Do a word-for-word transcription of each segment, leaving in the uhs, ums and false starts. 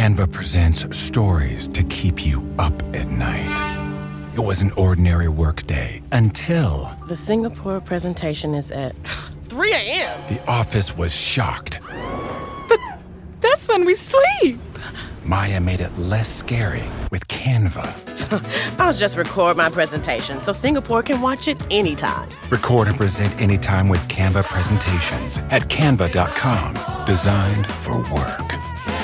Canva presents stories to keep you up at night. It was an ordinary workday until... The Singapore presentation is at three a.m. The office was shocked. But that's when we sleep. Maya made it less scary with Canva. I'll just record my presentation so Singapore can watch it anytime. Record and present anytime with Canva presentations at canva dot com. Designed for work.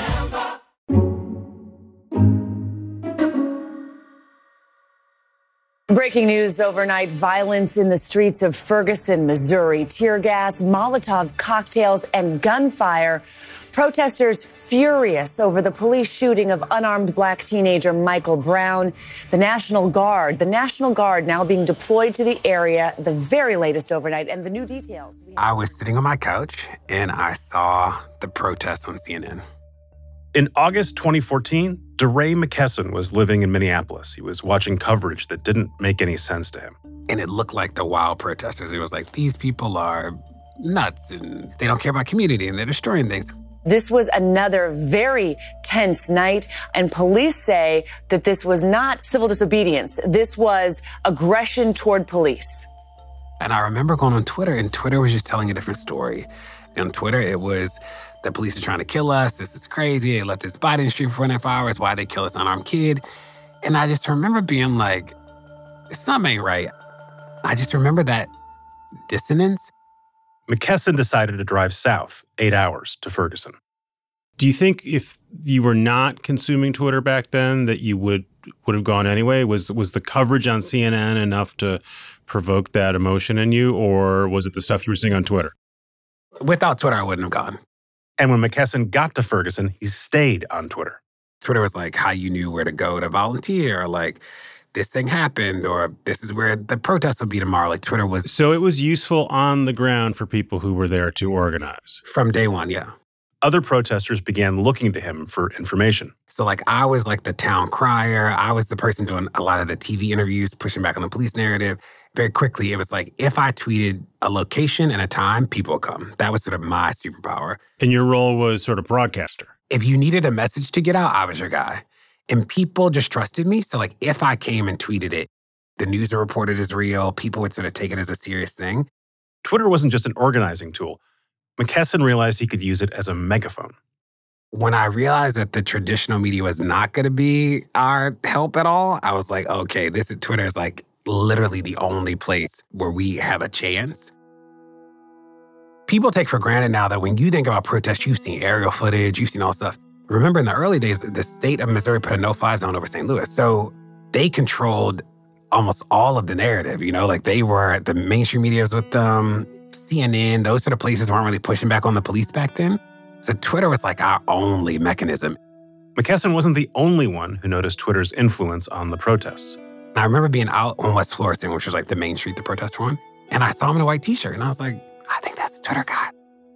Breaking news overnight, violence in the streets of Ferguson, Missouri. Tear gas, Molotov cocktails, and gunfire. Protesters furious over the police shooting of unarmed black teenager Michael Brown. The National Guard, the National Guard now being deployed to the area, the very latest overnight, and the new details. I was sitting on my couch and I saw the protests on C N N. In August twenty fourteen, DeRay McKesson was living in Minneapolis. He was watching coverage that didn't make any sense to him. And it looked like the wild protesters. It was like, these people are nuts and they don't care about community and they're destroying things. This was another very tense night, and police say that this was not civil disobedience. This was aggression toward police. And I remember going on Twitter, and Twitter was just telling a different story. On Twitter, it was, the police are trying to kill us. This is crazy. They left this body in the street for four and a half hours. Why they kill this unarmed kid? And I just remember being like, something ain't right. I just remember that dissonance. McKesson decided to drive south, eight hours, to Ferguson. Do you think if you were not consuming Twitter back then that you would would have gone anyway? Was was the coverage on C N N enough to provoke that emotion in you, or was it the stuff you were seeing on Twitter? Without Twitter, I wouldn't have gone. And when McKesson got to Ferguson, he stayed on Twitter. Twitter was like how you knew where to go to volunteer, or like, this thing happened, or this is where the protests will be tomorrow. Like, Twitter was... So it was useful on the ground for people who were there to organize. From day one, yeah. Other protesters began looking to him for information. So, like, I was like the town crier. I was the person doing a lot of the T V interviews, pushing back on the police narrative. Very quickly, it was like, if I tweeted a location and a time, people would come. That was sort of my superpower. And your role was sort of broadcaster. If you needed a message to get out, I was your guy. And people just trusted me. So, like, if I came and tweeted it, the news would report it as real. People would sort of take it as a serious thing. Twitter wasn't just an organizing tool. McKesson realized he could use it as a megaphone. When I realized that the traditional media was not going to be our help at all, I was like, okay, this is Twitter is like literally the only place where we have a chance. People take for granted now that when you think about protests, you've seen aerial footage, you've seen all stuff. Remember in the early days, the state of Missouri put a no-fly zone over Saint Louis. So they controlled almost all of the narrative, you know, like they were, the mainstream media was with them, C N N, those sort of places weren't really pushing back on the police back then. So Twitter was like our only mechanism. McKesson wasn't the only one who noticed Twitter's influence on the protests. I remember being out on West Florissant, which was like the main street the protests were on, and I saw him in a white t-shirt, and I was like, I think that's the Twitter guy.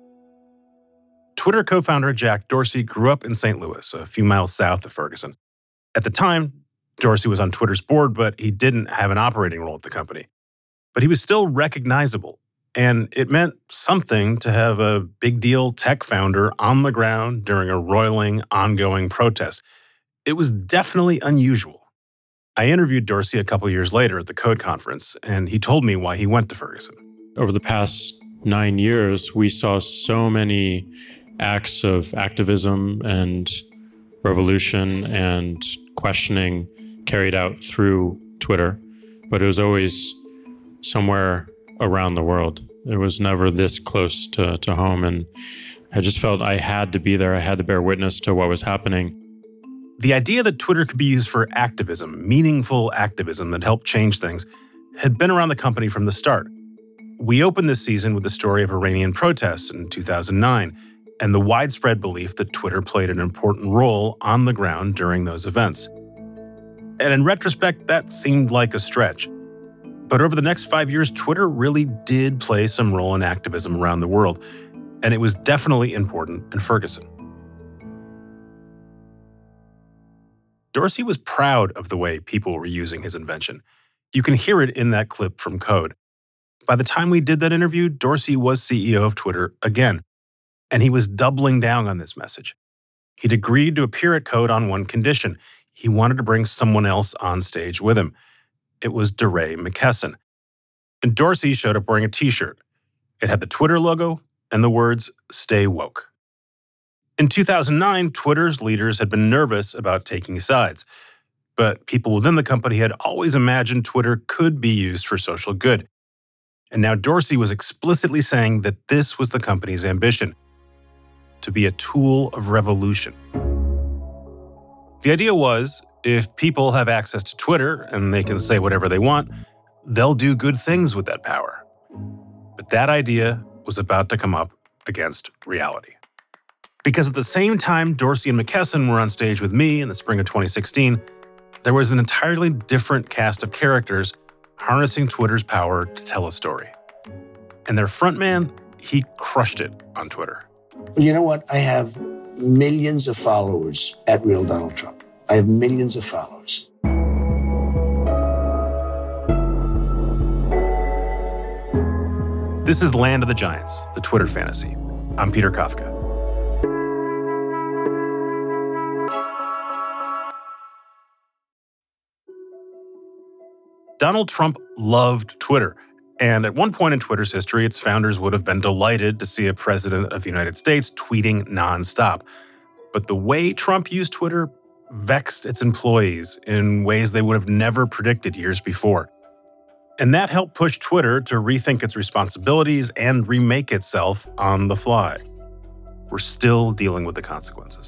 Twitter co-founder Jack Dorsey grew up in Saint Louis, a few miles south of Ferguson. At the time, Dorsey was on Twitter's board, but he didn't have an operating role at the company. But he was still recognizable, and it meant something to have a big deal tech founder on the ground during a roiling, ongoing protest. It was definitely unusual. I interviewed Dorsey a couple years later at the Code Conference, and he told me why he went to Ferguson. Over the past nine years, we saw so many acts of activism and revolution and questioning carried out through Twitter, but it was always somewhere around the world. It was never this close to, to home, and I just felt I had to be there. I had to bear witness to what was happening. The idea that Twitter could be used for activism, meaningful activism that helped change things, had been around the company from the start. We opened this season with the story of Iranian protests in two thousand nine, and the widespread belief that Twitter played an important role on the ground during those events. And in retrospect, that seemed like a stretch. But over the next five years, Twitter really did play some role in activism around the world, and it was definitely important in Ferguson. Dorsey was proud of the way people were using his invention. You can hear it in that clip from Code. By the time we did that interview, Dorsey was C E O of Twitter again, and he was doubling down on this message. He'd agreed to appear at Code on one condition. He wanted to bring someone else on stage with him. It was DeRay McKesson. And Dorsey showed up wearing a t-shirt. It had the Twitter logo and the words, "Stay woke." In two thousand nine, Twitter's leaders had been nervous about taking sides. But people within the company had always imagined Twitter could be used for social good. And now Dorsey was explicitly saying that this was the company's ambition, to be a tool of revolution. The idea was, if people have access to Twitter and they can say whatever they want, they'll do good things with that power. But that idea was about to come up against reality. Because at the same time Dorsey and McKesson were on stage with me in the spring of twenty sixteen, there was an entirely different cast of characters harnessing Twitter's power to tell a story. And their frontman, he crushed it on Twitter. You know what? I have millions of followers at Real Donald Trump. I have millions of followers. This is Land of the Giants, the Twitter fantasy. I'm Peter Kafka. Donald Trump loved Twitter. And at one point in Twitter's history, its founders would have been delighted to see a president of the United States tweeting nonstop. But the way Trump used Twitter vexed its employees in ways they would have never predicted years before. And that helped push Twitter to rethink its responsibilities and remake itself on the fly. We're still dealing with the consequences.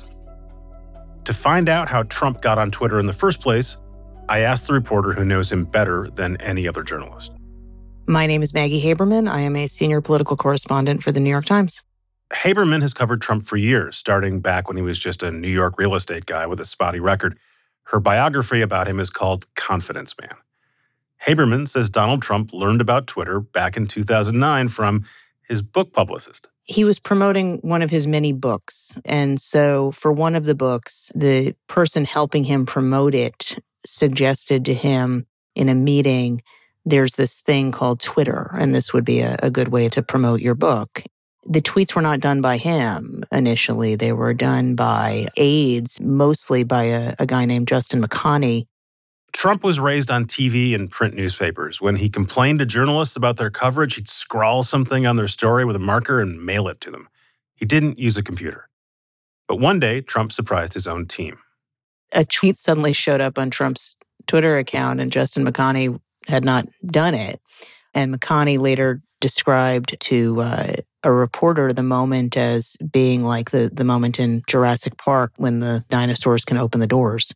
To find out how Trump got on Twitter in the first place, I asked the reporter who knows him better than any other journalist. My name is Maggie Haberman. I am a senior political correspondent for the New York Times. Haberman has covered Trump for years, starting back when he was just a New York real estate guy with a spotty record. Her biography about him is called Confidence Man. Haberman says Donald Trump learned about Twitter back in two thousand nine from his book publicist. He was promoting one of his many books. And so for one of the books, the person helping him promote it suggested to him in a meeting, there's this thing called Twitter, and this would be a, a good way to promote your book. The tweets were not done by him initially. They were done by aides, mostly by a, a guy named Justin McConney. Trump was raised on T V and print newspapers. When he complained to journalists about their coverage, he'd scrawl something on their story with a marker and mail it to them. He didn't use a computer. But one day, Trump surprised his own team. A tweet suddenly showed up on Trump's Twitter account, and Justin McConney had not done it. And McConney later described to uh, a reporter the moment as being like the, the moment in Jurassic Park when the dinosaurs can open the doors.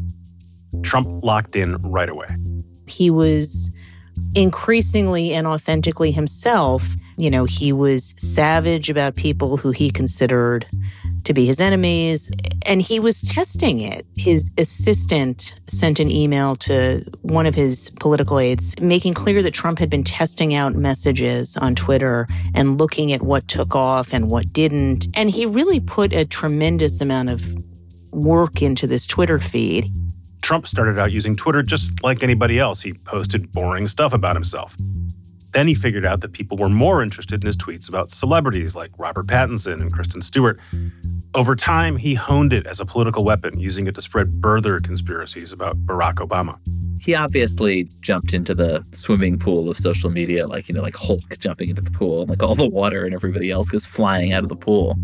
Trump locked in right away. He was increasingly and authentically himself. You know, he was savage about people who he considered to be his enemies, and he was testing it. His assistant sent an email to one of his political aides making clear that Trump had been testing out messages on Twitter and looking at what took off and what didn't. And he really put a tremendous amount of work into this Twitter feed. Trump started out using Twitter just like anybody else. He posted boring stuff about himself. Then he figured out that people were more interested in his tweets about celebrities like Robert Pattinson and Kristen Stewart. Over time, he honed it as a political weapon, using it to spread further conspiracies about Barack Obama. He obviously jumped into the swimming pool of social media, like, you know, like Hulk jumping into the pool, like all the water and everybody else goes flying out of the pool.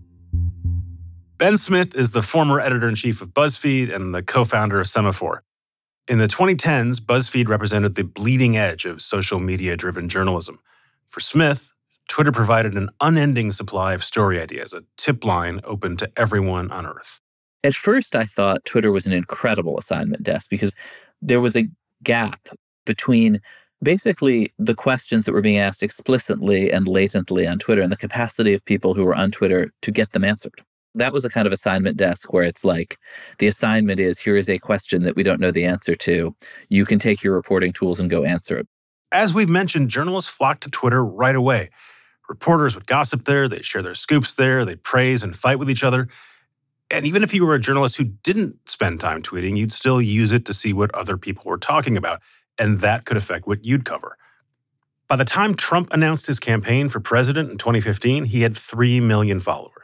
Ben Smith is the former editor-in-chief of BuzzFeed and the co-founder of Semafor. In the twenty tens, BuzzFeed represented the bleeding edge of social media-driven journalism. For Smith, Twitter provided an unending supply of story ideas, a tip line open to everyone on Earth. At first, I thought Twitter was an incredible assignment desk because there was a gap between basically the questions that were being asked explicitly and latently on Twitter and the capacity of people who were on Twitter to get them answered. That was a kind of assignment desk where it's like, the assignment is, here is a question that we don't know the answer to. You can take your reporting tools and go answer it. As we've mentioned, journalists flocked to Twitter right away. Reporters would gossip there, they'd share their scoops there, they'd praise and fight with each other. And even if you were a journalist who didn't spend time tweeting, you'd still use it to see what other people were talking about, and that could affect what you'd cover. By the time Trump announced his campaign for president in twenty fifteen, he had three million followers.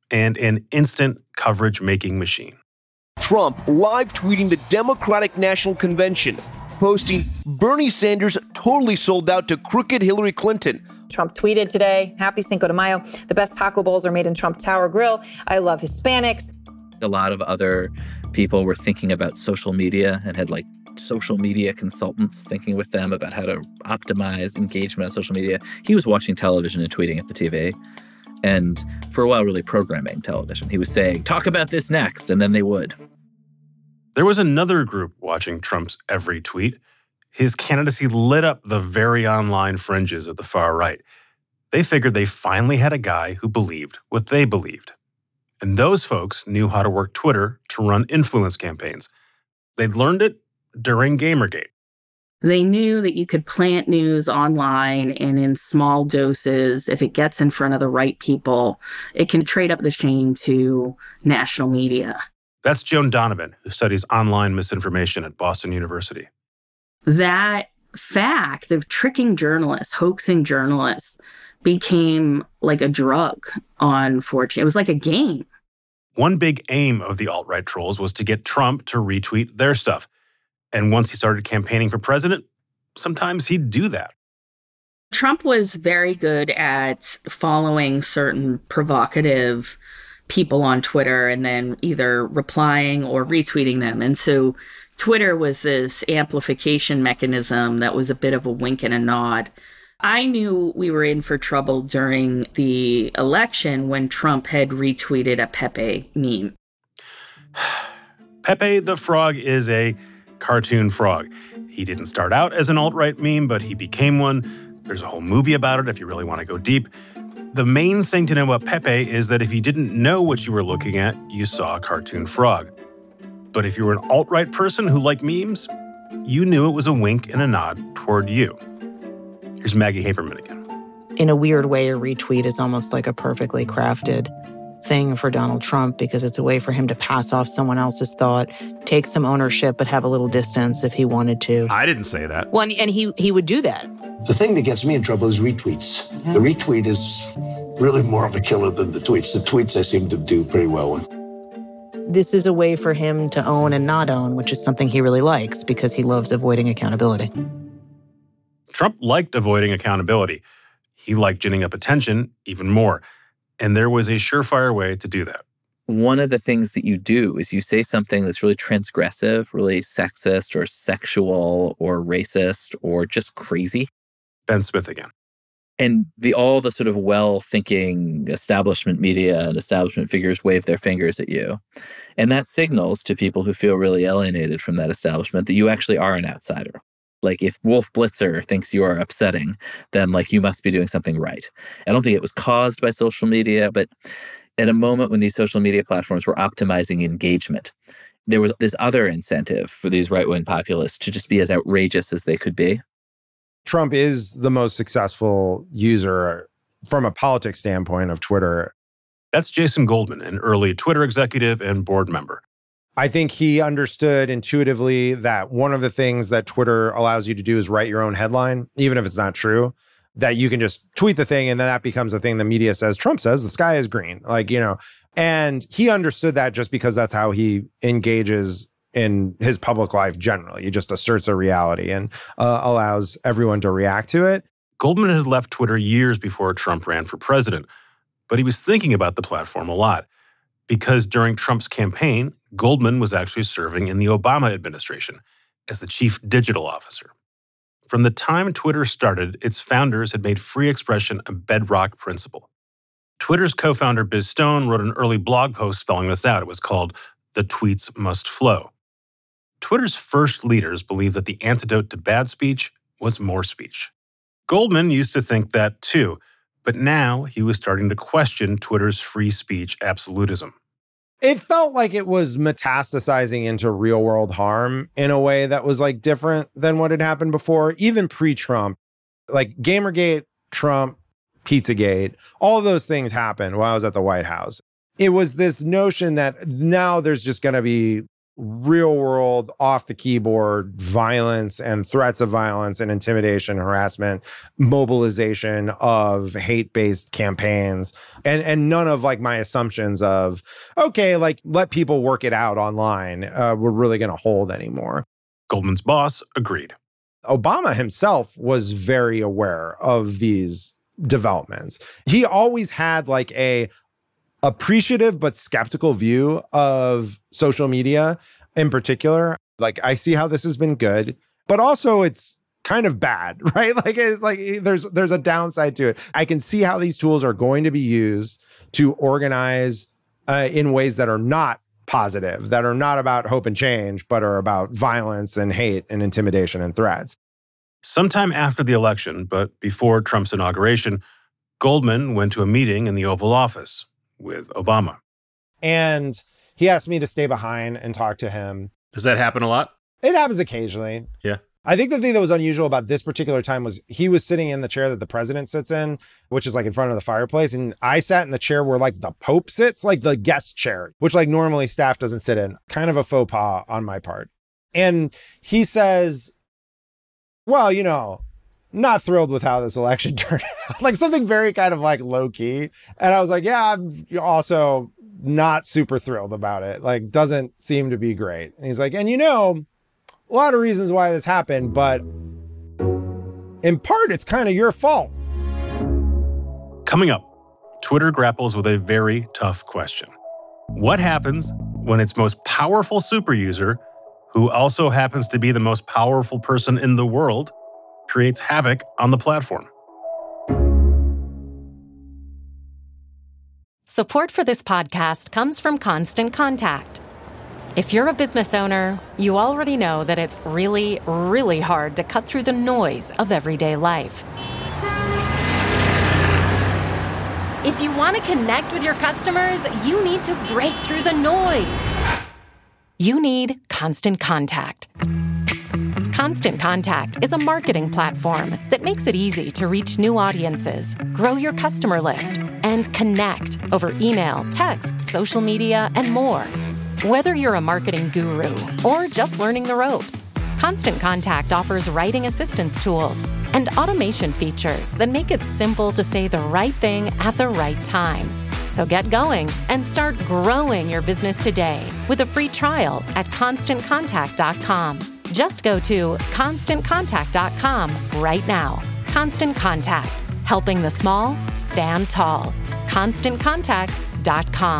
and an instant coverage-making machine. Trump live tweeting the Democratic National Convention, posting Bernie Sanders totally sold out to crooked Hillary Clinton. Trump tweeted today, happy Cinco de Mayo. The best taco bowls are made in Trump Tower Grill. I love Hispanics. A lot of other people were thinking about social media and had like social media consultants thinking with them about how to optimize engagement on social media. He was watching television and tweeting at the T V. And for a while, really programming television. He was saying, talk about this next, and then they would. There was another group watching Trump's every tweet. His candidacy lit up the very online fringes of the far right. They figured they finally had a guy who believed what they believed. And those folks knew how to work Twitter to run influence campaigns. They'd learned it during Gamergate. They knew that you could plant news online and in small doses. If it gets in front of the right people, it can trade up the chain to national media. That's Joan Donovan, who studies online misinformation at Boston University. That fact of tricking journalists, hoaxing journalists, became like a drug on four chan. It was like a game. One big aim of the alt-right trolls was to get Trump to retweet their stuff. And once he started campaigning for president, sometimes he'd do that. Trump was very good at following certain provocative people on Twitter and then either replying or retweeting them. And so Twitter was this amplification mechanism that was a bit of a wink and a nod. I knew we were in for trouble during the election when Trump had retweeted a Pepe meme. Pepe the Frog is a cartoon frog. He didn't start out as an alt-right meme, but he became one. There's a whole movie about it if you really want to go deep. The main thing to know about Pepe is that if you didn't know what you were looking at, you saw a cartoon frog. But if you were an alt-right person who liked memes, you knew it was a wink and a nod toward you. Here's Maggie Haberman again. In a weird way, a retweet is almost like a perfectly crafted thing for Donald Trump because it's a way for him to pass off someone else's thought, take some ownership, but have a little distance if he wanted to. I didn't say that. Well, and he, he would do that. The thing that gets me in trouble is retweets. Mm-hmm. The retweet is really more of a killer than the tweets. The tweets I seem to do pretty well with. This is a way for him to own and not own, which is something he really likes because he loves avoiding accountability. Trump liked avoiding accountability. He liked ginning up attention even more. And there was a surefire way to do that. One of the things that you do is you say something that's really transgressive, really sexist or sexual or racist or just crazy. Ben Smith again. And the all the sort of well-thinking establishment media and establishment figures wave their fingers at you. And that signals to people who feel really alienated from that establishment that you actually are an outsider. Like if Wolf Blitzer thinks you are upsetting, then like you must be doing something right. I don't think it was caused by social media, but at a moment when these social media platforms were optimizing engagement, there was this other incentive for these right-wing populists to just be as outrageous as they could be. Trump is the most successful user from a politics standpoint of Twitter. That's Jason Goldman, an early Twitter executive and board member. I think he understood intuitively that one of the things that Twitter allows you to do is write your own headline, even if it's not true, that you can just tweet the thing and then that becomes a thing the media says. Trump says the sky is green, like, you know, and he understood that just because that's how he engages in his public life generally. He just asserts a reality and uh, allows everyone to react to it. Goldman had left Twitter years before Trump ran for president, but he was thinking about the platform a lot because during Trump's campaign, Goldman was actually serving in the Obama administration as the chief digital officer. From the time Twitter started, its founders had made free expression a bedrock principle. Twitter's co-founder Biz Stone wrote an early blog post spelling this out. It was called "The Tweets Must Flow." Twitter's first leaders believed that the antidote to bad speech was more speech. Goldman used to think that too, but now he was starting to question Twitter's free speech absolutism. It felt like it was metastasizing into real world harm in a way that was like different than what had happened before, even pre-Trump. Like Gamergate, Trump, Pizzagate, all of those things happened while I was at the White House. It was this notion that now there's just going to be real world, off the keyboard violence and threats of violence and intimidation, harassment, mobilization of hate-based campaigns, and and none of like my assumptions of, okay, like let people work it out online, uh, we're really going to hold anymore. Goldman's boss agreed. Obama himself was very aware of these developments. He always had like a appreciative but skeptical view of social media in particular. Like, I see how this has been good, but also it's kind of bad, right? Like, it's like there's there's a downside to it. I can see how these tools are going to be used to organize uh, in ways that are not positive, that are not about hope and change, but are about violence and hate and intimidation and threats. Sometime after the election, but before Trump's inauguration, Goldman went to a meeting in the Oval Office with Obama. And he asked me to stay behind and talk to him. Does that happen a lot? It happens occasionally. Yeah. I think the thing that was unusual about this particular time was he was sitting in the chair that the president sits in, which is like in front of the fireplace. And I sat in the chair where like the Pope sits, like the guest chair, which like normally staff doesn't sit in. Kind of a faux pas on my part. And he says, well, you know, not thrilled with how this election turned out. Like something very kind of like low key. And I was like, yeah, I'm also not super thrilled about it. Like doesn't seem to be great. And he's like, and you know, a lot of reasons why this happened, but in part, it's kind of your fault. Coming up, Twitter grapples with a very tough question. What happens when its most powerful super user, who also happens to be the most powerful person in the world, creates havoc on the platform? Support for this podcast comes from Constant Contact. If you're a business owner, you already know that it's really, really hard to cut through the noise of everyday life. If you want to connect with your customers, you need to break through the noise. You need Constant Contact. Constant Contact is a marketing platform that makes it easy to reach new audiences, grow your customer list, and connect over email, text, social media, and more. Whether you're a marketing guru or just learning the ropes, Constant Contact offers writing assistance tools and automation features that make it simple to say the right thing at the right time. So get going and start growing your business today with a free trial at constant contact dot com. Just go to constant contact dot com right now. Constant Contact, helping the small stand tall. constant contact dot com.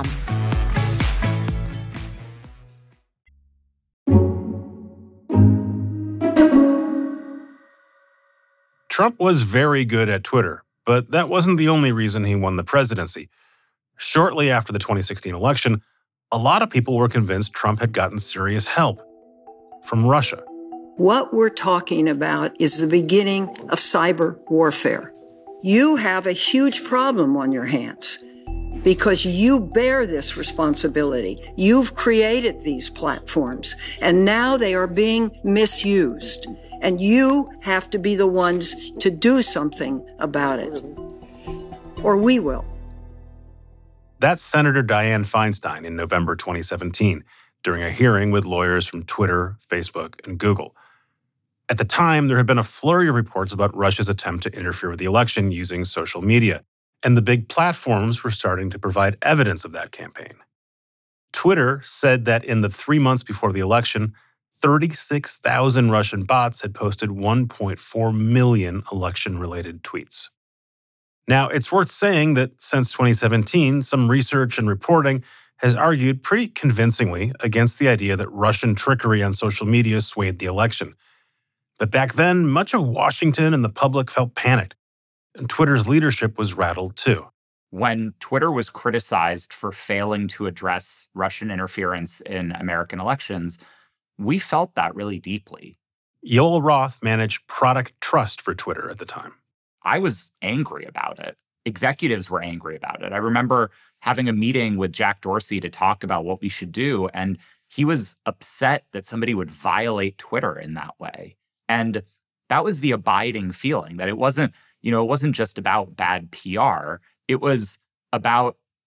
Trump was very good at Twitter, but that wasn't the only reason he won the presidency. Shortly after the twenty sixteen election, a lot of people were convinced Trump had gotten serious help from Russia. What we're talking about is the beginning of cyber warfare. You have a huge problem on your hands because you bear this responsibility. You've created these platforms, and now they are being misused. And you have to be the ones to do something about it. Or we will. That's Senator Dianne Feinstein in November twenty seventeen, during a hearing with lawyers from Twitter, Facebook, and Google. At the time, there had been a flurry of reports about Russia's attempt to interfere with the election using social media, and the big platforms were starting to provide evidence of that campaign. Twitter said that in the three months before the election, thirty-six thousand Russian bots had posted one point four million election-related tweets. Now, it's worth saying that since twenty seventeen, some research and reporting has argued pretty convincingly against the idea that Russian trickery on social media swayed the election. But back then, much of Washington and the public felt panicked, and Twitter's leadership was rattled too. When Twitter was criticized for failing to address Russian interference in American elections, we felt that really deeply. Yoel Roth managed product trust for Twitter at the time. I was angry about it. Executives were angry about it. I remember having a meeting with Jack Dorsey to talk about what we should do, and he was upset that somebody would violate Twitter in that way. And that was the abiding feeling, that it wasn't, you know, it wasn't just about bad P R. It was about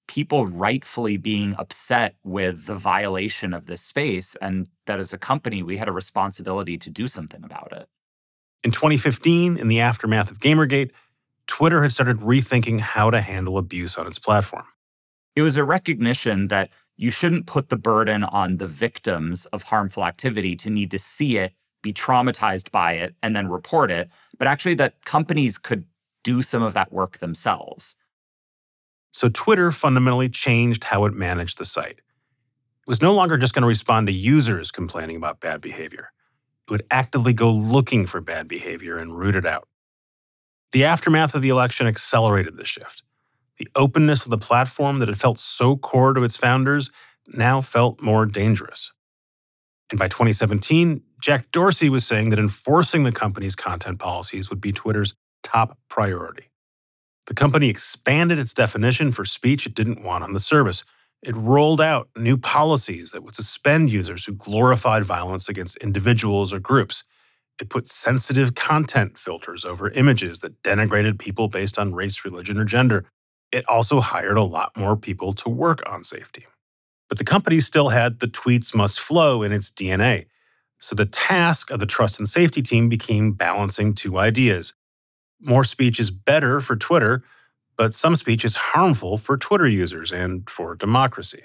people rightfully being upset with the violation of this space, and that as a company, we had a responsibility to do something about it. In twenty fifteen, in the aftermath of Gamergate, Twitter had started rethinking how to handle abuse on its platform. It was a recognition that you shouldn't put the burden on the victims of harmful activity to need to see it, be traumatized by it, and then report it, but actually that companies could do some of that work themselves. So Twitter fundamentally changed how it managed the site. It was no longer just going to respond to users complaining about bad behavior. It would actively go looking for bad behavior and root it out. The aftermath of the election accelerated this shift. The openness of the platform that had felt so core to its founders now felt more dangerous. And by twenty seventeen, Jack Dorsey was saying that enforcing the company's content policies would be Twitter's top priority. The company expanded its definition for speech it didn't want on the service. It rolled out new policies that would suspend users who glorified violence against individuals or groups. It put sensitive content filters over images that denigrated people based on race, religion, or gender. It also hired a lot more people to work on safety. But the company still had the tweets must flow in its D N A. So the task of the trust and safety team became balancing two ideas. More speech is better for Twitter, but some speech is harmful for Twitter users and for democracy.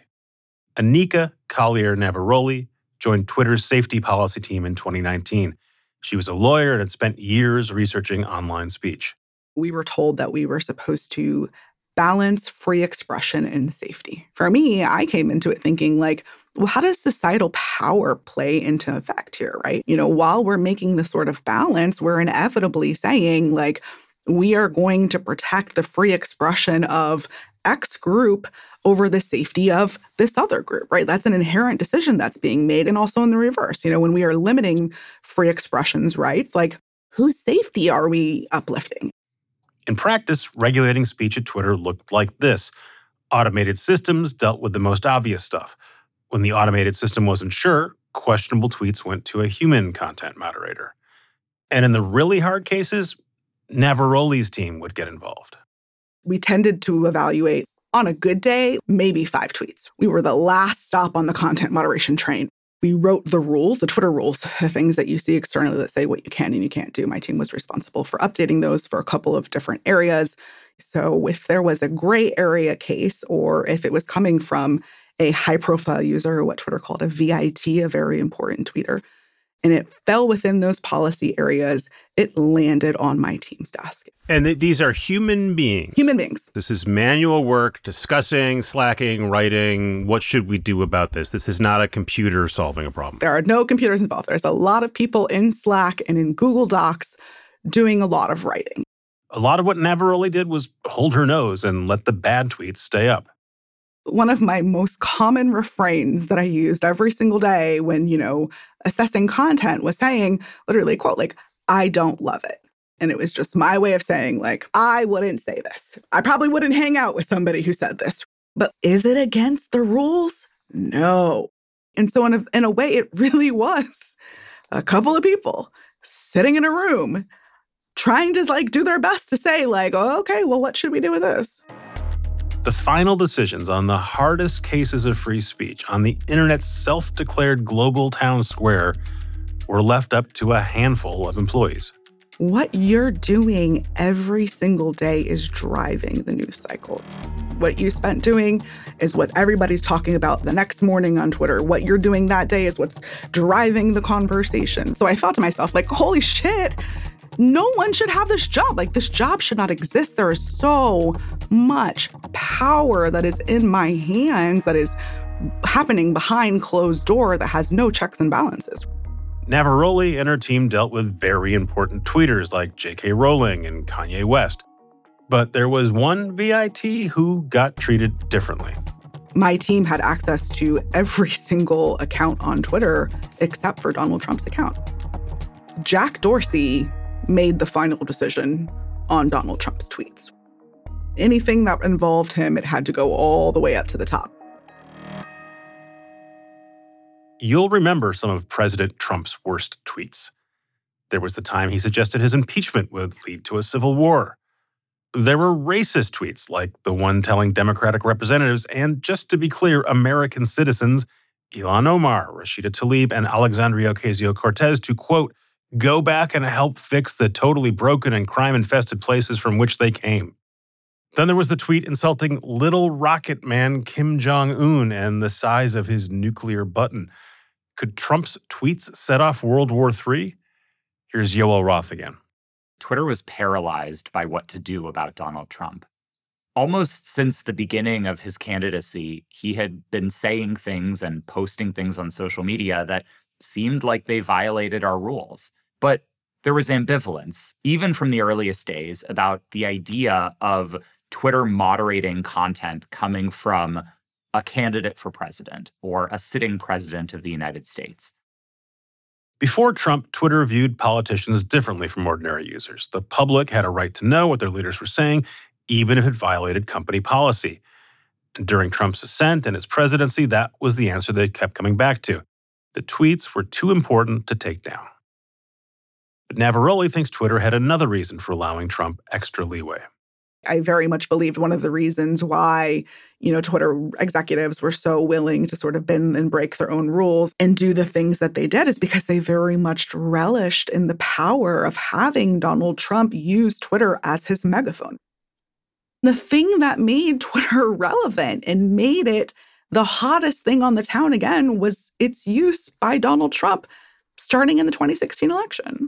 Anika Collier-Navaroli joined Twitter's safety policy team in twenty nineteen. She was a lawyer and had spent years researching online speech. We were told that we were supposed to balance free expression and safety. For me, I came into it thinking like, well, how does societal power play into effect here, right? You know, while we're making this sort of balance, we're inevitably saying like, we are going to protect the free expression of X group over the safety of this other group, right? That's an inherent decision that's being made. And also in the reverse, you know, when we are limiting free expression's rights, like whose safety are we uplifting? In practice, regulating speech at Twitter looked like this. Automated systems dealt with the most obvious stuff. When the automated system wasn't sure, questionable tweets went to a human content moderator. And in the really hard cases, Navaroli's team would get involved. We tended to evaluate, on a good day, maybe five tweets. We were the last stop on the content moderation train. We wrote the rules, the Twitter rules, the things that you see externally that say what you can and you can't do. My team was responsible for updating those for a couple of different areas. So if there was a gray area case, or if it was coming from a high-profile user, or what Twitter called a V I T, a very important tweeter, and it fell within those policy areas, it landed on my team's desk. And th- these are human beings. Human beings. This is manual work, discussing, slacking, writing. What should we do about this? This is not a computer solving a problem. There are no computers involved. There's a lot of people in Slack and in Google Docs doing a lot of writing. A lot of what Navaroli did was hold her nose and let the bad tweets stay up. One of my most common refrains that I used every single day when, you know, assessing content was saying, literally, quote, like, I don't love it. And it was just my way of saying, like, I wouldn't say this. I probably wouldn't hang out with somebody who said this. But is it against the rules? No. And so in a, in a way, it really was a couple of people sitting in a room trying to, like, do their best to say, like, oh, okay, well, what should we do with this? The final decisions on the hardest cases of free speech on the internet's self-declared global town square were left up to a handful of employees. What you're doing every single day is driving the news cycle. What you spent doing is what everybody's talking about the next morning on Twitter. What you're doing that day is what's driving the conversation. So I thought to myself, like, holy shit, no one should have this job. Like, this job should not exist. There is so much power that is in my hands that is happening behind closed door that has no checks and balances. Navaroli and her team dealt with very important tweeters like J K Rowling and Kanye West. But there was one V I T who got treated differently. My team had access to every single account on Twitter except for Donald Trump's account. Jack Dorsey made the final decision on Donald Trump's tweets. Anything that involved him, it had to go all the way up to the top. You'll remember some of President Trump's worst tweets. There was the time he suggested his impeachment would lead to a civil war. There were racist tweets like the one telling Democratic representatives and, just to be clear, American citizens, Ilhan Omar, Rashida Tlaib, and Alexandria Ocasio-Cortez to, quote, go back and help fix the totally broken and crime-infested places from which they came. Then there was the tweet insulting little rocket man Kim Jong-un and the size of his nuclear button. Could Trump's tweets set off World War Three? Here's Yoel Roth again. Twitter was paralyzed by what to do about Donald Trump. Almost since the beginning of his candidacy, he had been saying things and posting things on social media that seemed like they violated our rules. But there was ambivalence, even from the earliest days, about the idea of Twitter moderating content coming from a candidate for president or a sitting president of the United States. Before Trump, Twitter viewed politicians differently from ordinary users. The public had a right to know what their leaders were saying, even if it violated company policy. And during Trump's ascent and his presidency, that was the answer they kept coming back to. The tweets were too important to take down. But Navaroli thinks Twitter had another reason for allowing Trump extra leeway. I very much believed one of the reasons why, you know, Twitter executives were so willing to sort of bend and break their own rules and do the things that they did is because they very much relished in the power of having Donald Trump use Twitter as his megaphone. The thing that made Twitter relevant and made it the hottest thing on the town again was its use by Donald Trump starting in the twenty sixteen election.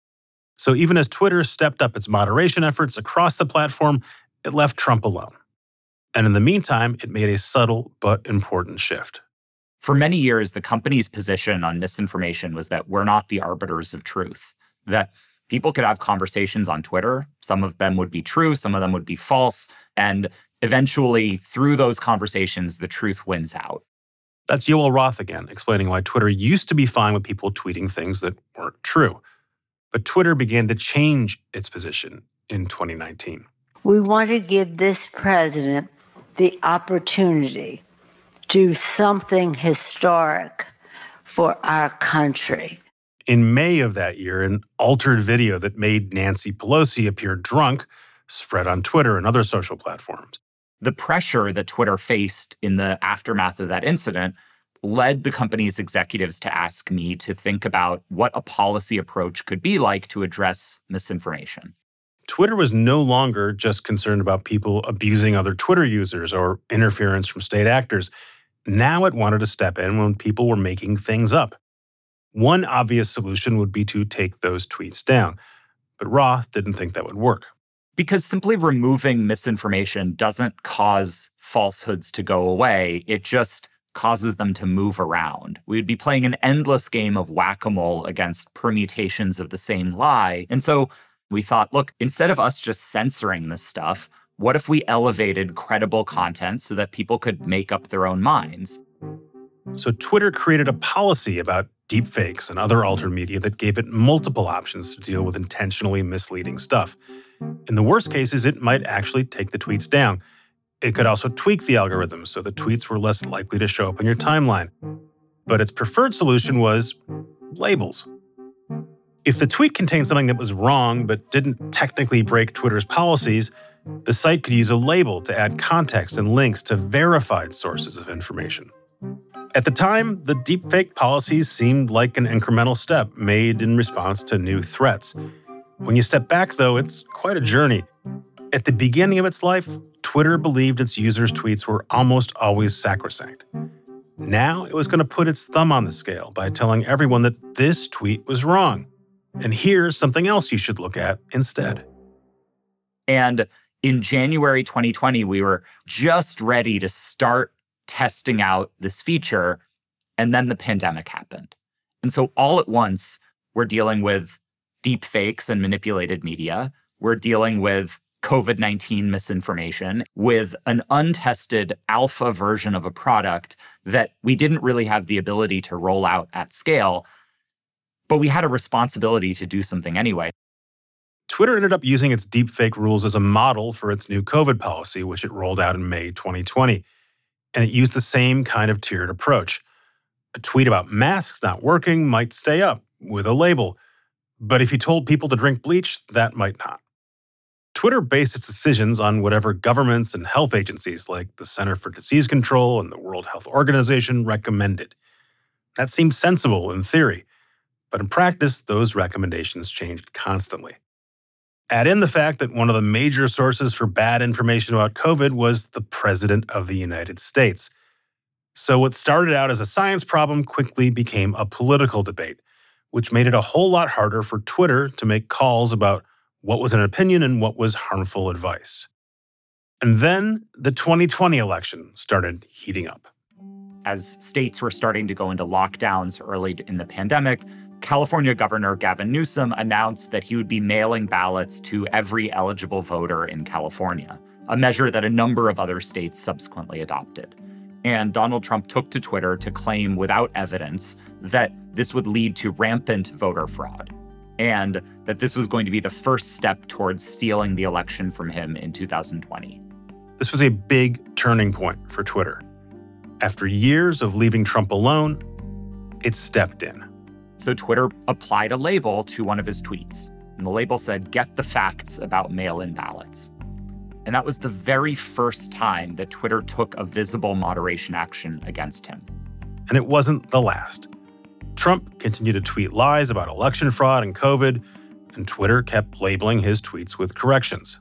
So even as Twitter stepped up its moderation efforts across the platform, it left Trump alone. And in the meantime, it made a subtle but important shift. For many years, the company's position on misinformation was that we're not the arbiters of truth, that people could have conversations on Twitter. Some of them would be true, some of them would be false, and eventually, through those conversations, the truth wins out. That's Yoel Roth again, explaining why Twitter used to be fine with people tweeting things that weren't true. But Twitter began to change its position in twenty nineteen. We want to give this president the opportunity to do something historic for our country. In May of that year, an altered video that made Nancy Pelosi appear drunk spread on Twitter and other social platforms. The pressure that Twitter faced in the aftermath of that incident led the company's executives to ask me to think about what a policy approach could be like to address misinformation. Twitter was no longer just concerned about people abusing other Twitter users or interference from state actors. Now it wanted to step in when people were making things up. One obvious solution would be to take those tweets down. But Roth didn't think that would work. Because simply removing misinformation doesn't cause falsehoods to go away. It just causes them to move around. We would be playing an endless game of whack-a-mole against permutations of the same lie. And so we thought, look, instead of us just censoring this stuff, what if we elevated credible content so that people could make up their own minds? So Twitter created a policy about deepfakes and other altered media that gave it multiple options to deal with intentionally misleading stuff. In the worst cases, it might actually take the tweets down. It could also tweak the algorithm so the tweets were less likely to show up on your timeline. But its preferred solution was labels. If the tweet contained something that was wrong but didn't technically break Twitter's policies, the site could use a label to add context and links to verified sources of information. At the time, the deepfake policies seemed like an incremental step made in response to new threats. When you step back, though, it's quite a journey. At the beginning of its life, Twitter believed its users' tweets were almost always sacrosanct. Now it was going to put its thumb on the scale by telling everyone that this tweet was wrong. And here's something else you should look at instead. And in January twenty twenty, we were just ready to start testing out this feature, and then the pandemic happened. And so all at once, we're dealing with deep fakes and manipulated media. We're dealing with COVID nineteen misinformation, with an untested alpha version of a product that we didn't really have the ability to roll out at scale, but we had a responsibility to do something anyway. Twitter ended up using its deepfake rules as a model for its new COVID policy, which it rolled out in May twenty twenty. And it used the same kind of tiered approach. A tweet about masks not working might stay up with a label. But if you told people to drink bleach, that might not. Twitter based its decisions on whatever governments and health agencies like the Center for Disease Control and the World Health Organization recommended. That seemed sensible in theory, but in practice, those recommendations changed constantly. Add in the fact that one of the major sources for bad information about COVID was the President of the United States. So what started out as a science problem quickly became a political debate, which made it a whole lot harder for Twitter to make calls about what was an opinion and what was harmful advice. And then the twenty twenty election started heating up. As states were starting to go into lockdowns early in the pandemic, California Governor Gavin Newsom announced that he would be mailing ballots to every eligible voter in California, a measure that a number of other states subsequently adopted. And Donald Trump took to Twitter to claim without evidence that this would lead to rampant voter fraud, and that this was going to be the first step towards stealing the election from him in two thousand twenty. This was a big turning point for Twitter. After years of leaving Trump alone, it stepped in. So Twitter applied a label to one of his tweets, and the label said, "Get the facts about mail-in ballots." And that was the very first time that Twitter took a visible moderation action against him. And it wasn't the last. Trump continued to tweet lies about election fraud and COVID, and Twitter kept labeling his tweets with corrections.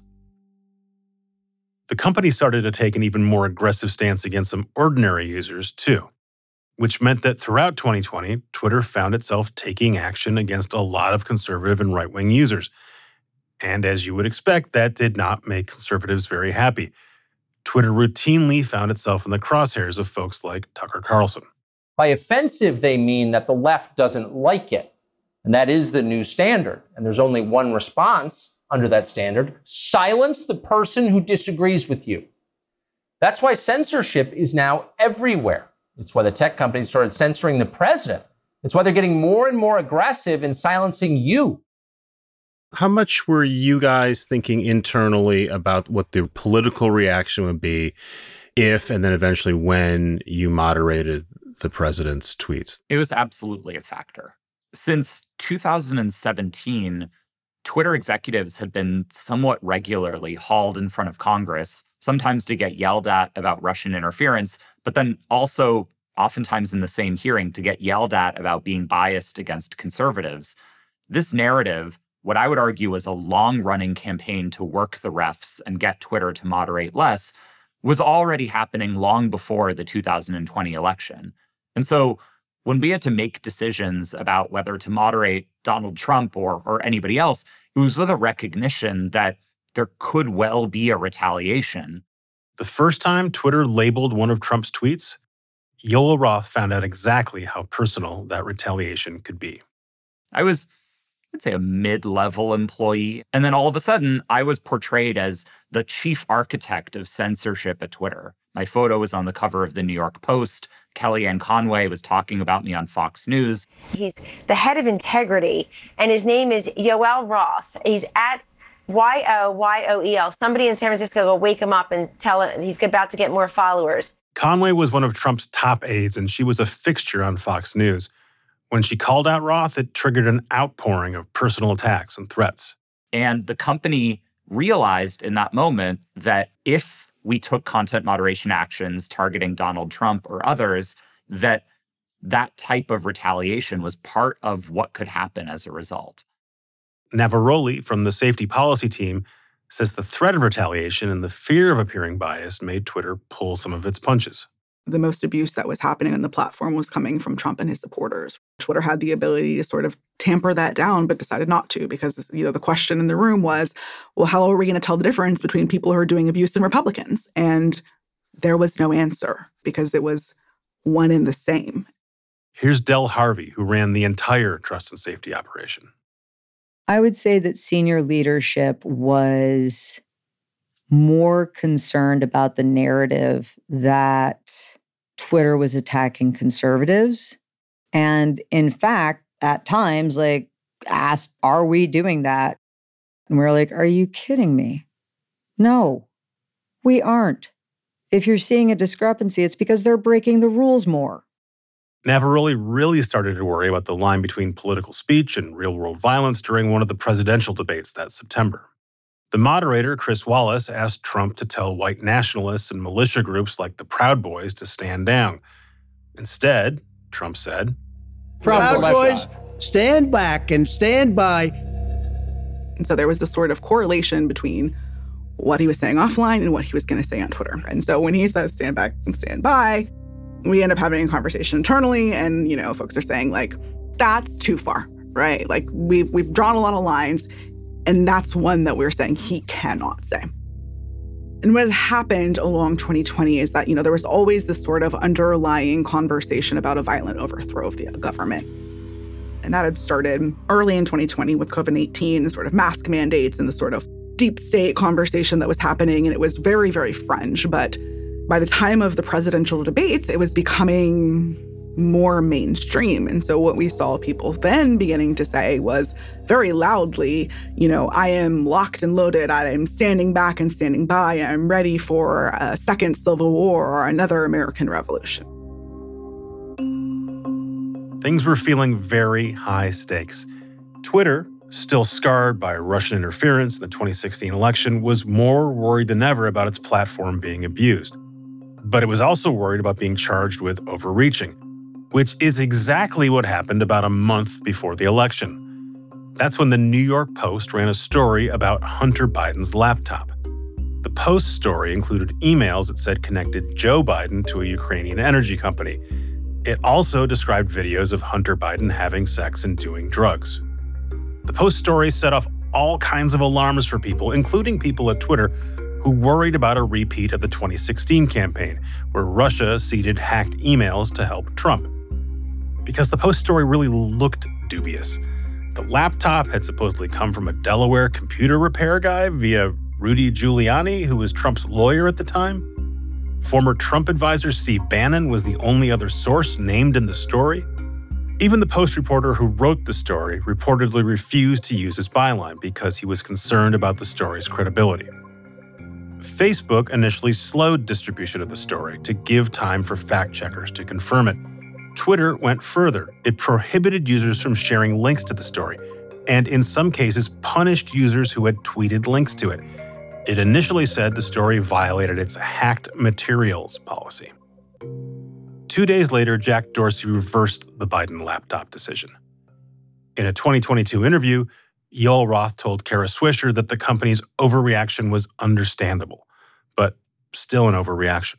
The company started to take an even more aggressive stance against some ordinary users, too, which meant that throughout twenty twenty, Twitter found itself taking action against a lot of conservative and right-wing users. And as you would expect, that did not make conservatives very happy. Twitter routinely found itself in the crosshairs of folks like Tucker Carlson. By offensive, they mean that the left doesn't like it. And that is the new standard. And there's only one response under that standard: silence the person who disagrees with you. That's why censorship is now everywhere. It's why the tech companies started censoring the president. It's why they're getting more and more aggressive in silencing you. How much were you guys thinking internally about what the political reaction would be if, and then eventually when, you moderated the president's tweets? It was absolutely a factor. Since two thousand seventeen, Twitter executives had been somewhat regularly hauled in front of Congress, sometimes to get yelled at about Russian interference, but then also oftentimes in the same hearing to get yelled at about being biased against conservatives. This narrative, what I would argue was a long-running campaign to work the refs and get Twitter to moderate less, was already happening long before the two thousand twenty election. And so when we had to make decisions about whether to moderate Donald Trump or, or anybody else, it was with a recognition that there could well be a retaliation. The first time Twitter labeled one of Trump's tweets, Yoel Roth found out exactly how personal that retaliation could be. I was, I'd say, a mid-level employee. And then all of a sudden, I was portrayed as the chief architect of censorship at Twitter. My photo was on the cover of the New York Post. Kellyanne Conway was talking about me on Fox News. He's the head of integrity, and his name is Yoel Roth. He's at Y O Y O E L. Somebody in San Francisco will wake him up and tell him he's about to get more followers. Conway was one of Trump's top aides, and she was a fixture on Fox News. When she called out Roth, it triggered an outpouring of personal attacks and threats. And the company realized in that moment that if we took content moderation actions targeting Donald Trump or others, that that type of retaliation was part of what could happen as a result. Navaroli from the safety policy team says the threat of retaliation and the fear of appearing biased made Twitter pull some of its punches. The most abuse that was happening on the platform was coming from Trump and his supporters. Twitter had the ability to sort of tamper that down, but decided not to because, you know, the question in the room was, well, how are we going to tell the difference between people who are doing abuse and Republicans? And there was no answer because it was one and the same. Here's Del Harvey, who ran the entire trust and safety operation. I would say that senior leadership was more concerned about the narrative that Twitter was attacking conservatives. And in fact, at times, like, asked, are we doing that? And we're like, are you kidding me? No, we aren't. If you're seeing a discrepancy, it's because they're breaking the rules more. Navaroli really started to worry about the line between political speech and real-world violence during one of the presidential debates that September. The moderator, Chris Wallace, asked Trump to tell white nationalists and militia groups like the Proud Boys to stand down. Instead, Trump said, Proud Boys, stand back and stand by. And so there was this sort of correlation between what he was saying offline and what he was going to say on Twitter. And so when he says stand back and stand by, we end up having a conversation internally, and, you know, folks are saying, like, that's too far, right? Like, we've, we've drawn a lot of lines, and that's one that we're saying he cannot say. And what happened along twenty twenty is that, you know, there was always this sort of underlying conversation about a violent overthrow of the government. And that had started early in twenty twenty with COVID nineteen, the sort of mask mandates and the sort of deep state conversation that was happening. And it was very, very fringe. But by the time of the presidential debates, it was becoming more mainstream. And so what we saw people then beginning to say was very loudly, you know, I am locked and loaded. I am standing back and standing by. I'm ready for a second civil war or another American Revolution. Things were feeling very high stakes. Twitter, still scarred by Russian interference in the twenty sixteen election, was more worried than ever about its platform being abused. But it was also worried about being charged with overreaching, which is exactly what happened about a month before the election. That's when the New York Post ran a story about Hunter Biden's laptop. The Post story included emails that said connected Joe Biden to a Ukrainian energy company. It also described videos of Hunter Biden having sex and doing drugs. The Post story set off all kinds of alarms for people, including people at Twitter, who worried about a repeat of the twenty sixteen campaign, where Russia seeded hacked emails to help Trump. Because the Post story really looked dubious. The laptop had supposedly come from a Delaware computer repair guy via Rudy Giuliani, who was Trump's lawyer at the time. Former Trump advisor Steve Bannon was the only other source named in the story. Even the Post reporter who wrote the story reportedly refused to use his byline because he was concerned about the story's credibility. Facebook initially slowed distribution of the story to give time for fact-checkers to confirm it. Twitter went further. It prohibited users from sharing links to the story, and in some cases punished users who had tweeted links to it. It initially said the story violated its hacked materials policy. Two days later, Jack Dorsey reversed the Biden laptop decision. In a twenty twenty-two interview, Yoel Roth told Kara Swisher that the company's overreaction was understandable, but still an overreaction.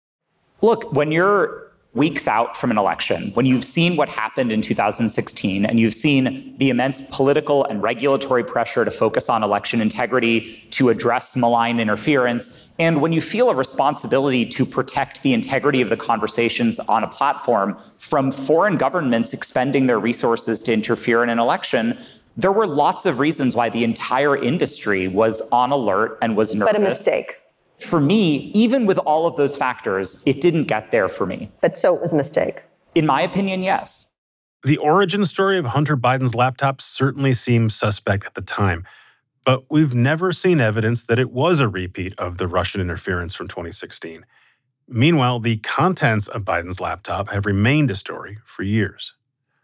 Look, when you're weeks out from an election, when you've seen what happened in two thousand sixteen and you've seen the immense political and regulatory pressure to focus on election integrity, to address malign interference, and when you feel a responsibility to protect the integrity of the conversations on a platform from foreign governments expending their resources to interfere in an election, there were lots of reasons why the entire industry was on alert and was nervous. But a mistake. For me, even with all of those factors, it didn't get there for me. But so it was a mistake. In my opinion, yes. The origin story of Hunter Biden's laptop certainly seemed suspect at the time, but we've never seen evidence that it was a repeat of the Russian interference from twenty sixteen. Meanwhile, the contents of Biden's laptop have remained a story for years.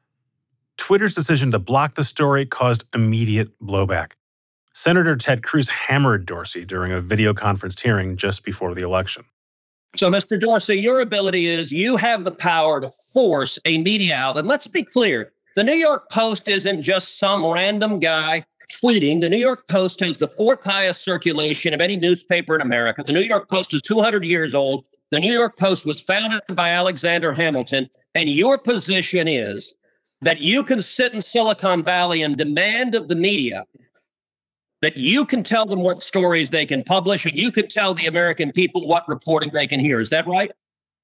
Twitter's decision to block the story caused immediate blowback. Senator Ted Cruz hammered Dorsey during a video conference hearing just before the election. So, Mister Dorsey, your ability is you have the power to force a media outlet. Let's be clear. The New York Post isn't just some random guy tweeting. The New York Post has the fourth highest circulation of any newspaper in America. The New York Post is two hundred years old. The New York Post was founded by Alexander Hamilton. And your position is that you can sit in Silicon Valley and demand of the media that you can tell them what stories they can publish, and you can tell the American people what reporting they can hear. Is that right?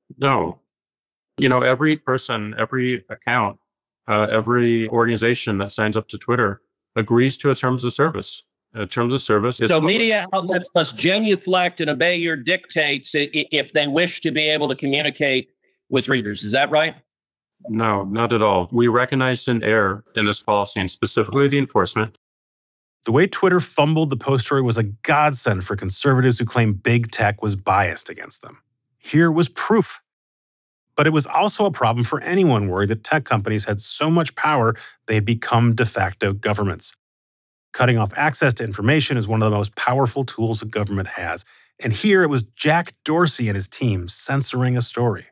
No. You know, every person, every account, uh, every organization that signs up to Twitter agrees to a terms of service. A terms of service is... So media outlets must genuflect and obey your dictates if they wish to be able to communicate with readers. Is that right? No, not at all. We recognized an error in this policy, and specifically the enforcement. The way Twitter fumbled the Post story was a godsend for conservatives who claim big tech was biased against them. Here was proof. But it was also a problem for anyone worried that tech companies had so much power they had become de facto governments. Cutting off access to information is one of the most powerful tools a government has. And here it was Jack Dorsey and his team censoring a story.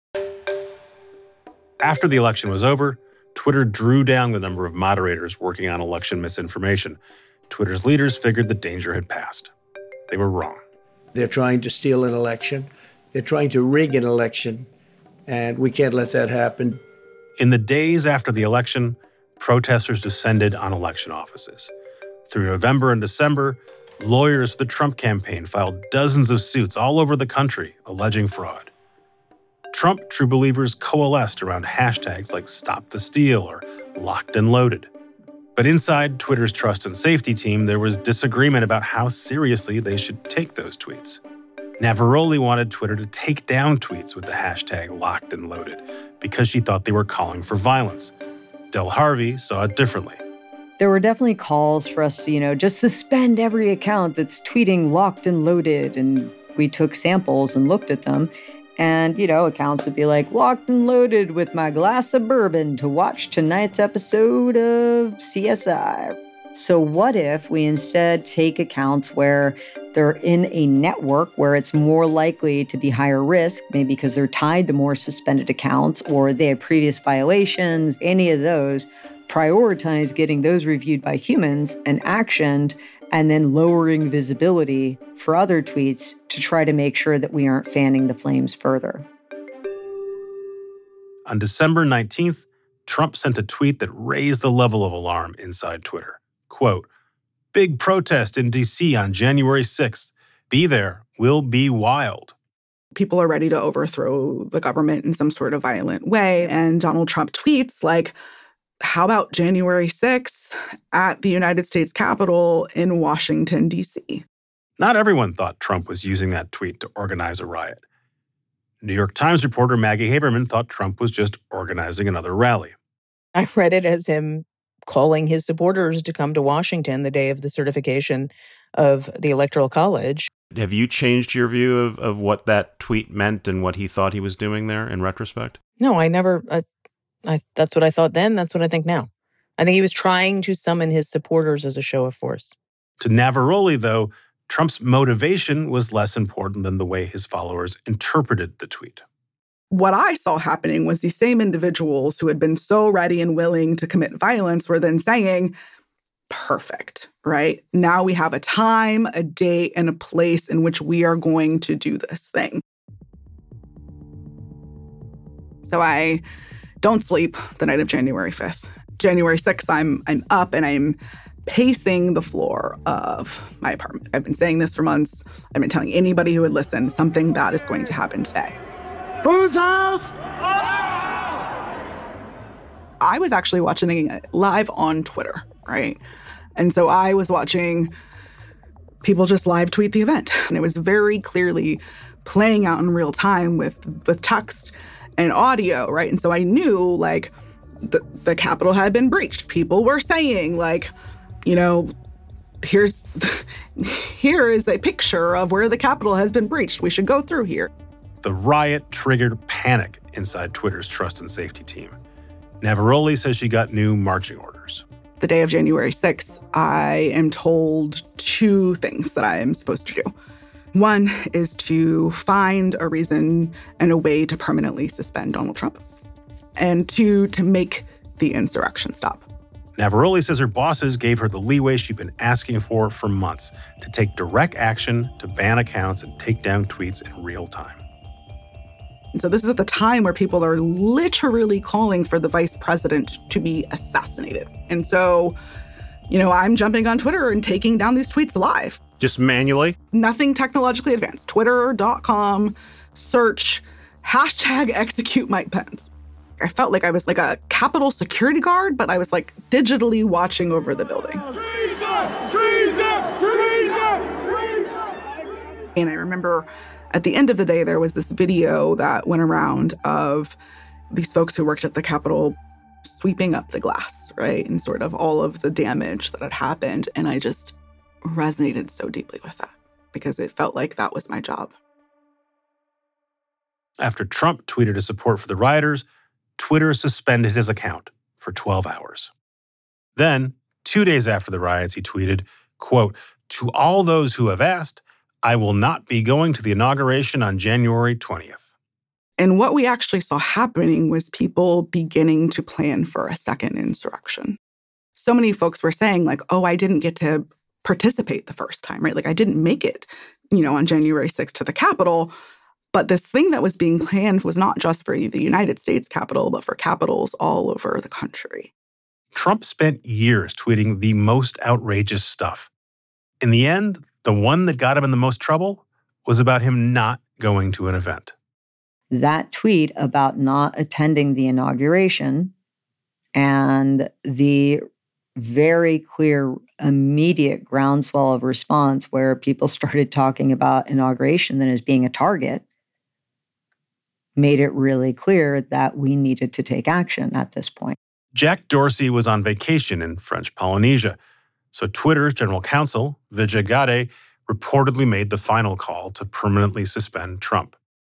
After the election was over, Twitter drew down the number of moderators working on election misinformation. Twitter's leaders figured the danger had passed. They were wrong. They're trying to steal an election. They're trying to rig an election, and we can't let that happen. In the days after the election, protesters descended on election offices. Through November and December, lawyers for the Trump campaign filed dozens of suits all over the country alleging fraud. Trump true believers coalesced around hashtags like Stop the Steal or Locked and Loaded. But inside Twitter's trust and safety team, there was disagreement about how seriously they should take those tweets. Navaroli wanted Twitter to take down tweets with the hashtag Locked and Loaded because she thought they were calling for violence. Del Harvey saw it differently. There were definitely calls for us to, you know, just suspend every account that's tweeting Locked and Loaded. And we took samples and looked at them. And, you know, accounts would be like, locked and loaded with my glass of bourbon to watch tonight's episode of C S I. So what if we instead take accounts where they're in a network where it's more likely to be higher risk, maybe because they're tied to more suspended accounts or they have previous violations, any of those, prioritize getting those reviewed by humans and actioned, and then lowering visibility for other tweets to try to make sure that we aren't fanning the flames further. On December nineteenth, Trump sent a tweet that raised the level of alarm inside Twitter. Quote, "Big protest in D C on January sixth. Be there. Will be wild." People are ready to overthrow the government in some sort of violent way. And Donald Trump tweets like, how about January sixth at the United States Capitol in Washington, D C? Not everyone thought Trump was using that tweet to organize a riot. New York Times reporter Maggie Haberman thought Trump was just organizing another rally. I read it as him calling his supporters to come to Washington the day of the certification of the Electoral College. Have you changed your view of, of what that tweet meant and what he thought he was doing there in retrospect? No, I never... I, I, that's what I thought then. That's what I think now. I think he was trying to summon his supporters as a show of force. To Navaroli, though, Trump's motivation was less important than the way his followers interpreted the tweet. What I saw happening was these same individuals who had been so ready and willing to commit violence were then saying, perfect, right? Now we have a time, a date, and a place in which we are going to do this thing. So I don't sleep the night of January fifth. January sixth, I'm I'm up and I'm pacing the floor of my apartment. I've been saying this for months. I've been telling anybody who would listen, something bad is going to happen today. Whose house? I was actually watching it live on Twitter, right? And so I was watching people just live tweet the event. And it was very clearly playing out in real time with, with text and audio, right? And so I knew, like, the, the Capitol had been breached. People were saying, like, you know, here's here is a picture of where the Capitol has been breached. We should go through here. The riot triggered panic inside Twitter's trust and safety team. Navaroli says she got new marching orders. The day of January sixth, I am told two things that I am supposed to do. One is to find a reason and a way to permanently suspend Donald Trump. And two, to make the insurrection stop. Navaroli says her bosses gave her the leeway she'd been asking for for months to take direct action to ban accounts and take down tweets in real time. And so this is at the time where people are literally calling for the vice president to be assassinated. And so, you know, I'm jumping on Twitter and taking down these tweets live. Just manually? Nothing technologically advanced. Twitter dot com, search, hashtag execute Mike Pence. I felt like I was like a Capitol security guard, but I was like digitally watching over the building. Treason! Treason! Treason! Treason! And I remember at the end of the day, there was this video that went around of these folks who worked at the Capitol sweeping up the glass, right? And sort of all of the damage that had happened. And I just resonated so deeply with that because it felt like that was my job. After Trump tweeted his support for the rioters, Twitter suspended his account for twelve hours. Then, Two days after the riots, he tweeted, quote, "To all those who have asked, I will not be going to the inauguration on January twentieth. And what we actually saw happening was people beginning to plan for a second insurrection. So many folks were saying, like, oh, I didn't get to participate the first time, right? Like, I didn't make it, you know, on January sixth to the Capitol. But this thing that was being planned was not just for the United States Capitol, but for capitals all over the country. Trump spent years tweeting the most outrageous stuff. In the end, the one that got him in the most trouble was about him not going to an event. That tweet about not attending the inauguration and the very clear, immediate groundswell of response where people started talking about inauguration then as being a target made it really clear that we needed to take action at this point. Jack Dorsey was on vacation in French Polynesia, so Twitter's general counsel, Vijay Gadde, reportedly made the final call to permanently suspend Trump.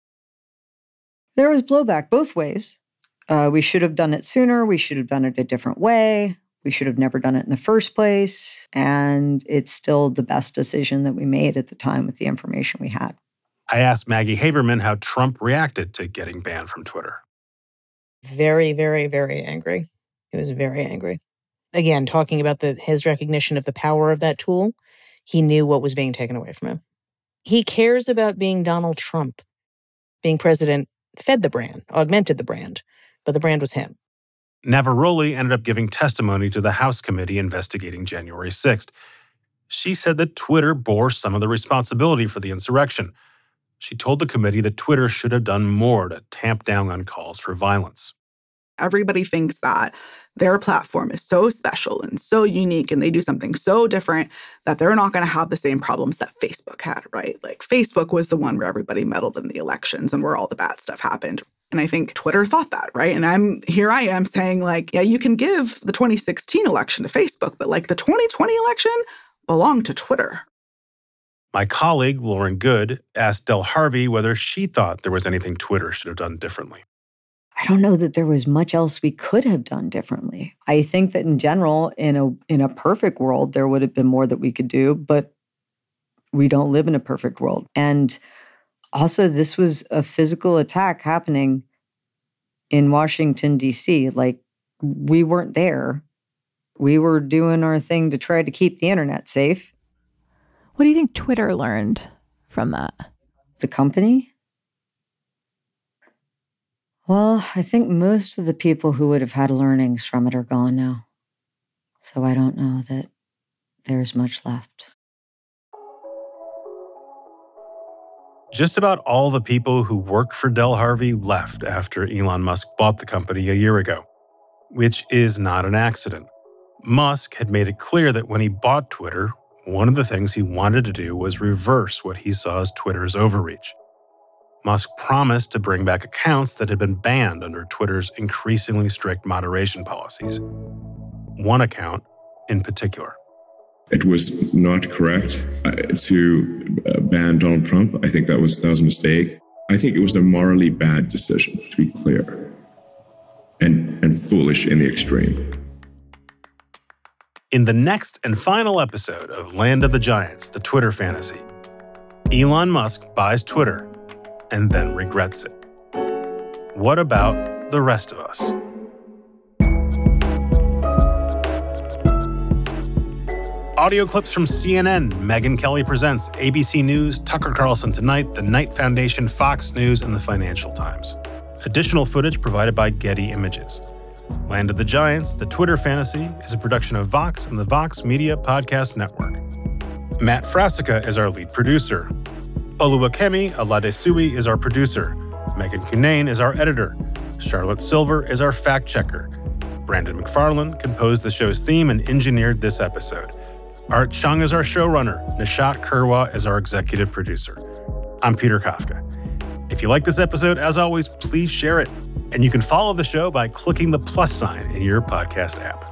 There was blowback both ways. Uh, we should have done it sooner. We should have done it a different way. We should have never done it in the first place. And it's still the best decision that we made at the time with the information we had. I asked Maggie Haberman how Trump reacted to getting banned from Twitter. Very, very, very angry. He was very angry. Again, talking about the his recognition of the power of that tool, he knew what was being taken away from him. He cares about being Donald Trump. Being president fed the brand, augmented the brand, but the brand was him. Navarroli ended up giving testimony to the House committee investigating January sixth. She said that Twitter bore some of the responsibility for the insurrection. She told the committee that Twitter should have done more to tamp down on calls for violence. Everybody thinks that their platform is so special and so unique and they do something so different that they're not going to have the same problems that Facebook had, right? Like Facebook was the one where everybody meddled in the elections and where all the bad stuff happened. And I think Twitter thought that, right? And I'm here I am saying like, yeah, you can give the twenty sixteen election to Facebook, but like the twenty twenty election belonged to Twitter. My colleague, Lauren Good, asked Del Harvey whether she thought there was anything Twitter should have done differently. I don't know that there was much else we could have done differently. I think that in general, in a in a perfect world, there would have been more that we could do, but we don't live in a perfect world. And also, this was a physical attack happening in Washington, D C. Like, we weren't there. We were doing our thing to try to keep the internet safe. What do you think Twitter learned from that? The company? Well, I think most of the people who would have had learnings from it are gone now. So I don't know that there's much left. Just about all the people who worked for Del Harvey left after Elon Musk bought the company a year ago, which is not an accident. Musk had made it clear that when he bought Twitter, one of the things he wanted to do was reverse what he saw as Twitter's overreach. Musk promised to bring back accounts that had been banned under Twitter's increasingly strict moderation policies. One account in particular. It was not correct uh, to uh, ban Donald Trump. I think that was, that was a mistake. I think it was a morally bad decision, to be clear, and, and foolish in the extreme. In the next and final episode of Land of the Giants, the Twitter fantasy, Elon Musk buys Twitter and then regrets it. What about the rest of us? Audio clips from C N N, Megyn Kelly Presents, A B C News, Tucker Carlson Tonight, The Knight Foundation, Fox News, and The Financial Times. Additional footage provided by Getty Images. Land of the Giants, the Twitter fantasy, is a production of Vox and the Vox Media Podcast Network. Matt Frasica is our lead producer. Oluwakemi Aladesui is our producer. Megan Cunane is our editor. Charlotte Silver is our fact-checker. Brandon McFarland composed the show's theme and engineered this episode. Art Chung is our showrunner. Nishat Kurwa is our executive producer. I'm Peter Kafka. If you like this episode, as always, please share it. And you can follow the show by clicking the plus sign in your podcast app.